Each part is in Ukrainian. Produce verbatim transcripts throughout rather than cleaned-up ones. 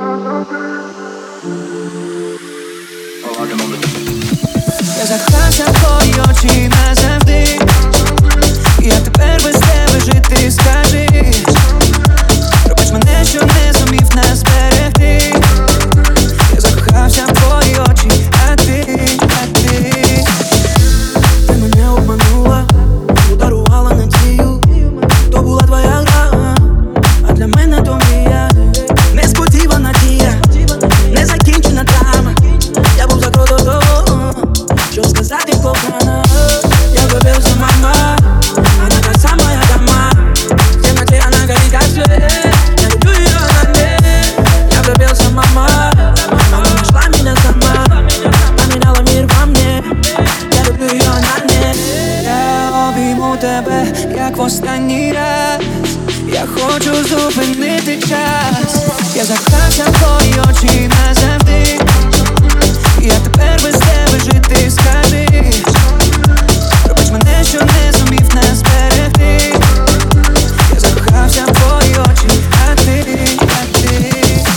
Я закохався в твої очі назавжди. Я тепер без тебе жити, скажи. Пробач мене, що не зумів нас зберегти. Я закохався в твої очі, а ти, а ти. Ти мене обманула, подарувала надію. То була твоя гра, а для мене то мрія. Несподівана дія, незакінчена драма. Я був закрито того, що сказати кохана. Я влюбился, мама, она та самая дама. В темноте она горит как свет, я люблю ее на мне. Я влюбился, мама, она нашла меня сама. Поменяла мир во мне, я люблю ее на мне. Я обійму тебе, як в останній раз. Я хочу зупинити час. Я закохався в твої очі назавжди. Я тепер без тебе жити, скажи. Пробач мене, що не зумів нас зберегти. Я закохався в твої очі, а ти, а ти.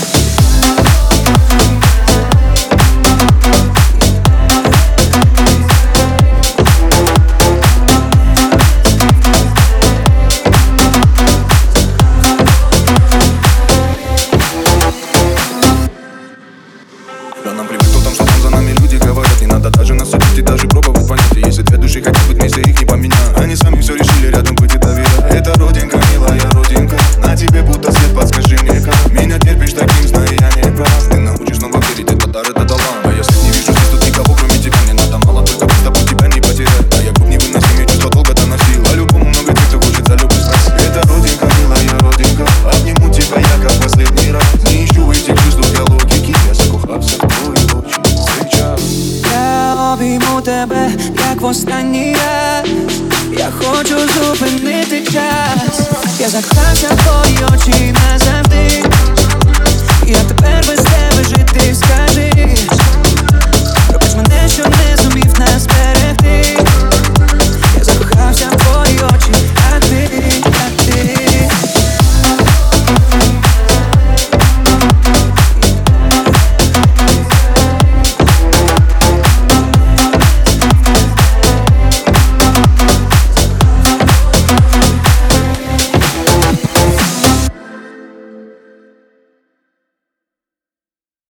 Нам привыкнул там, что там за нами люди говорят. Не надо даже нас судить и даже пробовать понять. И если две души хотят быть вместе, их не поменять. Они сами все решили рядом быть и доверять. Это родинка, милая родинка. На тебе будто свет, подскажи мне как. Меня терпишь таким, знаю я не прав. Ты научишь снова верить, это дар, это талант. А я свет не вижу здесь тут никого, кроме тебя. Не надо мало, только быть с тобой тебя не потерять. А я круг невыносимый, чувство долго доносил. А любому много тех, кто хочет за любовь спросить. Это родинка, милая родинка. Обниму тебя я, как последний раз. Не ищу этих чувств для логики. Я закохался в твои очи сейчас. Я обійму тебе, як в останній раз. Я хочу зупинити час. Я закохався в твої очі назавжди. Я тепер без тебе жити, скажи. Пробач мене, що не зумів нас